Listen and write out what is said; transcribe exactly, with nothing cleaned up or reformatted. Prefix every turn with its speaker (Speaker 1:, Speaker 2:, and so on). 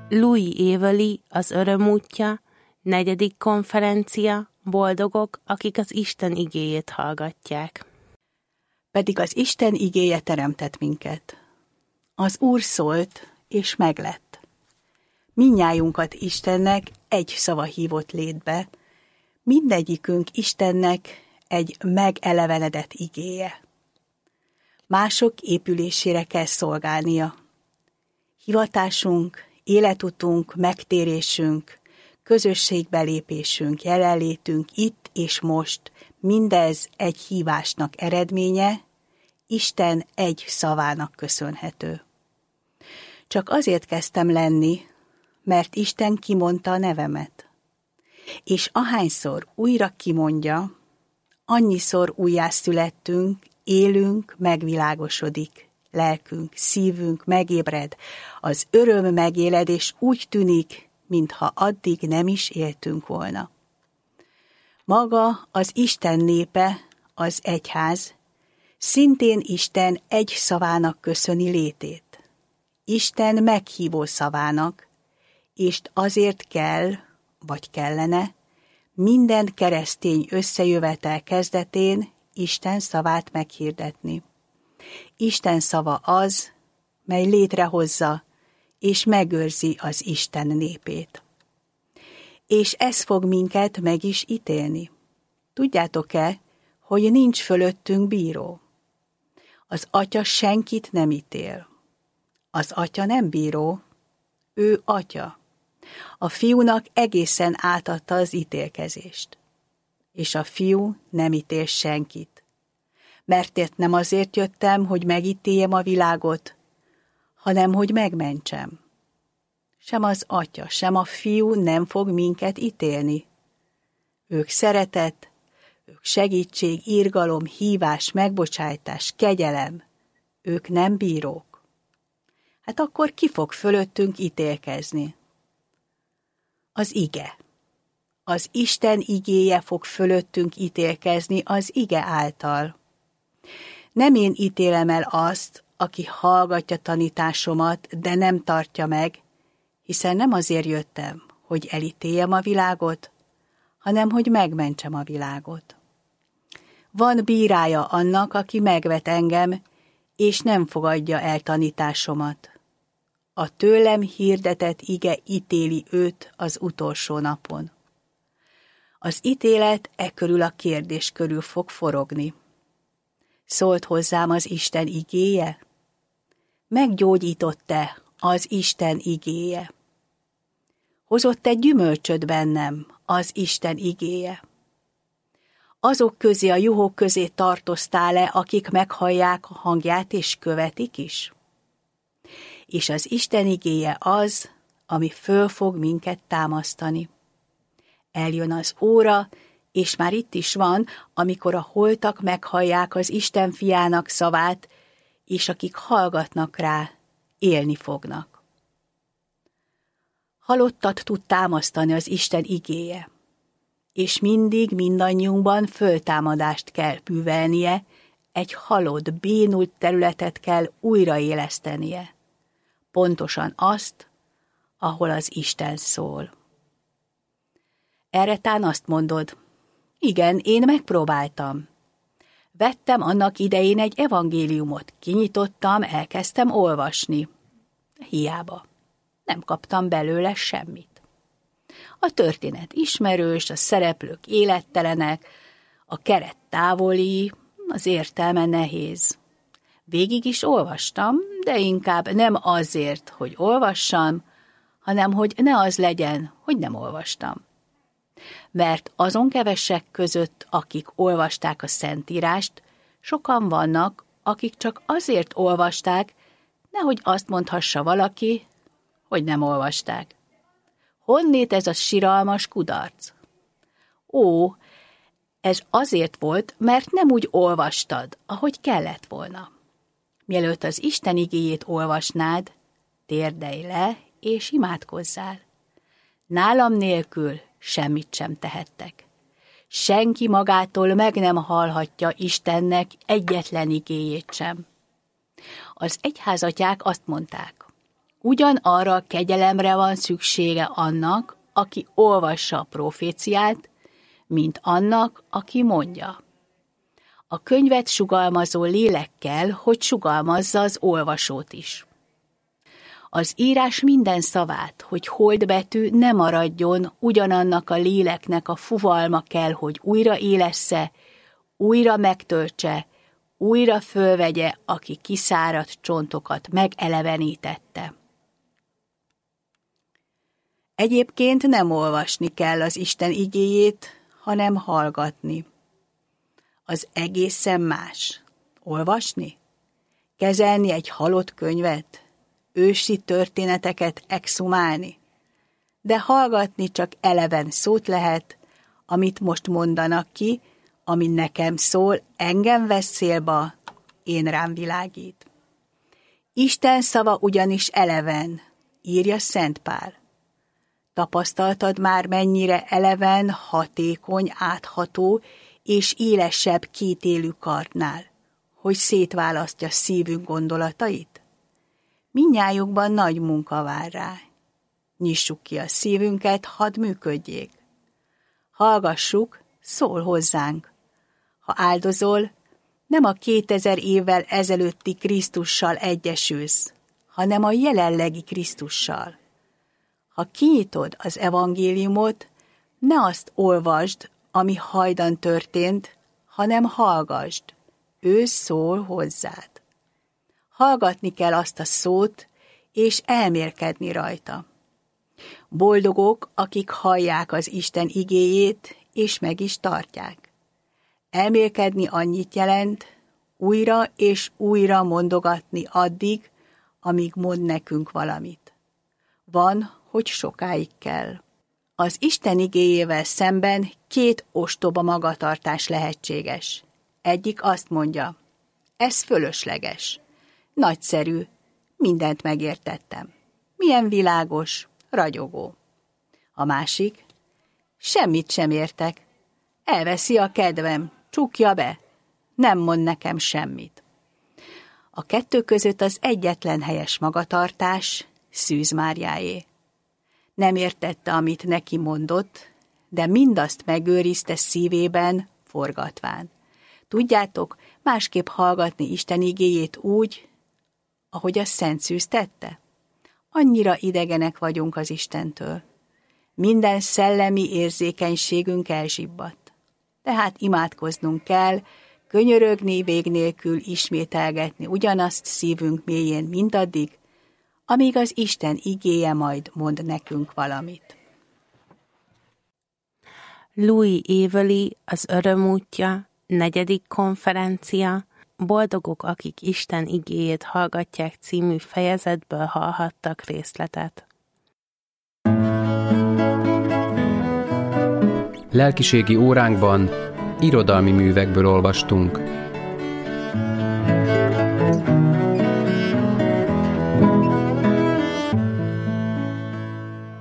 Speaker 1: Louis Éveli, az Öröm útja, negyedik konferencia, boldogok, akik az Isten igéjét hallgatják.
Speaker 2: Pedig az Isten igéje teremtett minket. Az Úr szólt, és meglett. Mindnyájunkat Istennek egy szava hívott létbe, mindegyikünk Istennek egy megelevenedett igéje. Mások épülésére kell szolgálnia. Hivatásunk, életutunk, megtérésünk, közösségbelépésünk, jelenlétünk itt és most, mindez egy hívásnak eredménye, Isten egy szavának köszönhető. Csak azért kezdtem lenni, mert Isten kimondta a nevemet. És ahányszor újra kimondja, annyiszor újjászülettünk, élünk, megvilágosodik, lelkünk, szívünk megébred, az öröm megéled, és úgy tűnik, mintha addig nem is éltünk volna. Maga az Isten népe, az egyház, szintén Isten egy szavának köszöni létét. Isten meghívó szavának, és azért kell, vagy kellene, minden keresztény összejövetel kezdetén Isten szavát meghirdetni. Isten szava az, mely létrehozza és megőrzi az Isten népét. És ez fog minket meg is ítélni. Tudjátok-e, hogy nincs fölöttünk bíró? Az Atya senkit nem ítél. Az Atya nem bíró, ő Atya. A Fiúnak egészen átadta az ítélkezést. És a Fiú nem ítél senkit. Mert ért nem azért jöttem, hogy megítéljem a világot, hanem hogy megmentsem. Sem az Atya, sem a Fiú nem fog minket ítélni. Ők szeretet, ők segítség, irgalom, hívás, megbocsájtás, kegyelem. Ők nem bírók. Hát akkor ki fog fölöttünk ítélkezni? Az ige. Az Isten igéje fog fölöttünk ítélkezni az ige által. Nem én ítélem el azt, aki hallgatja tanításomat, de nem tartja meg, hiszen nem azért jöttem, hogy elítéljem a világot, hanem hogy megmentsem a világot. Van bírája annak, aki megvet engem, és nem fogadja el tanításomat. A tőlem hirdetett ige ítéli őt az utolsó napon. Az ítélet e körül a kérdés körül fog forogni. Szólt hozzám az Isten igéje? Meggyógyított-e az Isten igéje? Hozott egy gyümölcsöt bennem az Isten igéje? Azok közé, a juhok közé tartoztál-e, akik meghallják a hangját és követik is? És az Isten igéje az, ami föl fog minket támasztani. Eljön az óra, és már itt is van, amikor a holtak meghallják az Isten fiának szavát, és akik hallgatnak rá, élni fognak. Halottat tud támasztani az Isten igéje, és mindig mindannyiunkban föltámadást kell művelnie, egy halott, bénult területet kell újraélesztenie. Pontosan azt, ahol az Isten szól. Erre tán azt mondod, igen, én megpróbáltam. Vettem annak idején egy evangéliumot, kinyitottam, elkezdtem olvasni. Hiába. Nem kaptam belőle semmit. A történet ismerős, a szereplők élettelenek, a keret távoli, az értelme nehéz. Végig is olvastam, de inkább nem azért, hogy olvassam, hanem hogy ne az legyen, hogy nem olvastam. Mert azon kevesek között, akik olvasták a Szentírást, sokan vannak, akik csak azért olvasták, nehogy azt mondhassa valaki, hogy nem olvasták. Honnét ez a siralmas kudarc? Ó, ez azért volt, mert nem úgy olvastad, ahogy kellett volna. Mielőtt az Isten igéjét olvasnád, térdelj le és imádkozzál. Nálam nélkül semmit sem tehettek. Senki magától meg nem hallhatja Istennek egyetlen igéjét sem. Az egyházatyák azt mondták, Ugyanarra a kegyelemre van szüksége annak, aki olvassa a proféciát, mint annak, aki mondja. A könyvet sugalmazó lélek kell, hogy sugalmazza az olvasót is. Az írás minden szavát, hogy holdbetű ne maradjon, ugyanannak a léleknek a fuvalma kell, hogy újra élessze, újra megtöltse, újra fölvegye, aki kiszáradt csontokat megelevenítette. Egyébként nem olvasni kell az Isten igéjét, hanem hallgatni. Az egészen más. Olvasni? Kezelni egy halott könyvet? Ősi történeteket exhumálni? De hallgatni csak eleven szót lehet, amit most mondanak ki, ami nekem szól, engem vesz célba, én rám világít. Isten szava ugyanis eleven, írja Szent Pál. Tapasztaltad már, mennyire eleven, hatékony, átható és élesebb kétélű kardnál, hogy szétválasztja szívünk gondolatait? Mindnyájukban nagy munka vár rá. Nyissuk ki a szívünket, hadd működjék. Hallgassuk, szól hozzánk. Ha áldozol, nem a kétezer évvel ezelőtti Krisztussal egyesülsz, hanem a jelenlegi Krisztussal. Ha kinyitod az evangéliumot, ne azt olvasd, ami hajdan történt, hanem hallgasd. Ő szól hozzád. Hallgatni kell azt a szót, és elmélkedni rajta. Boldogok, akik hallják az Isten igéjét, és meg is tartják. Elmélkedni annyit jelent, újra és újra mondogatni addig, amíg mond nekünk valamit. Van, hogy sokáig kell. Az Isten igéjével szemben két ostoba magatartás lehetséges. Egyik azt mondja, ez fölösleges, nagyszerű, mindent megértettem. Milyen világos, ragyogó. A másik, semmit sem értek, elveszi a kedvem, csukja be, nem mond nekem semmit. A kettő között az egyetlen helyes magatartás Szűz Máriáé. Nem értette, amit neki mondott, de mindazt megőrizte szívében, forgatván. Tudjátok, másképp hallgatni Isten igéjét úgy, ahogy a Szent Szűz tette? Annyira idegenek vagyunk az Istentől. Minden szellemi érzékenységünk elzsibbadt. Tehát imádkoznunk kell, könyörögni vég nélkül, ismételgetni ugyanazt szívünk mélyén mindaddig, amíg az Isten igéje majd mond nekünk valamit.
Speaker 1: Louis Éveli, az Öröm útja, negyedik konferencia, Boldogok, akik Isten igéjét hallgatják című fejezetből hallhattak részletet.
Speaker 3: Lelkiségi óránkban irodalmi művekből olvastunk.